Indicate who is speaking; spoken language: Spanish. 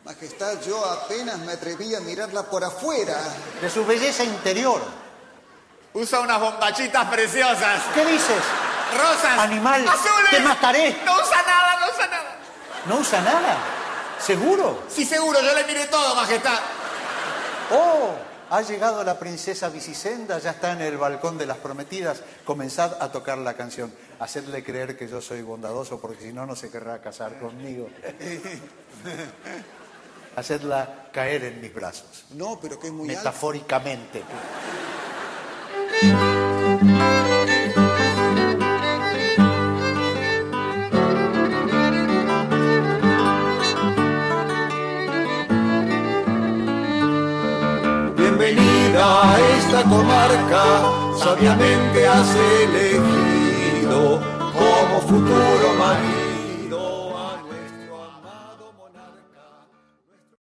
Speaker 1: Majestad, yo apenas me atreví a mirarla por afuera.
Speaker 2: De su belleza interior.
Speaker 3: Usa unas bombachitas preciosas.
Speaker 2: ¿Qué dices?
Speaker 3: Rosas.
Speaker 2: Animal,
Speaker 3: azules.
Speaker 2: te mataré.
Speaker 3: No usa nada, no usa nada.
Speaker 2: ¿No usa nada? ¿Seguro?
Speaker 3: Sí, seguro, yo le miré todo, majestad.
Speaker 2: ¡Oh! Ha llegado la princesa Bicicenda, ya está en el balcón de las prometidas. Comenzad a tocar la canción. Hacedle creer que yo soy bondadoso, porque si no, no se querrá casar conmigo. Hacedla caer en mis brazos.
Speaker 1: No, pero que es muy alto.
Speaker 2: Metafóricamente.
Speaker 4: Bienvenida a esta comarca, sabiamente has elegido como futuro marido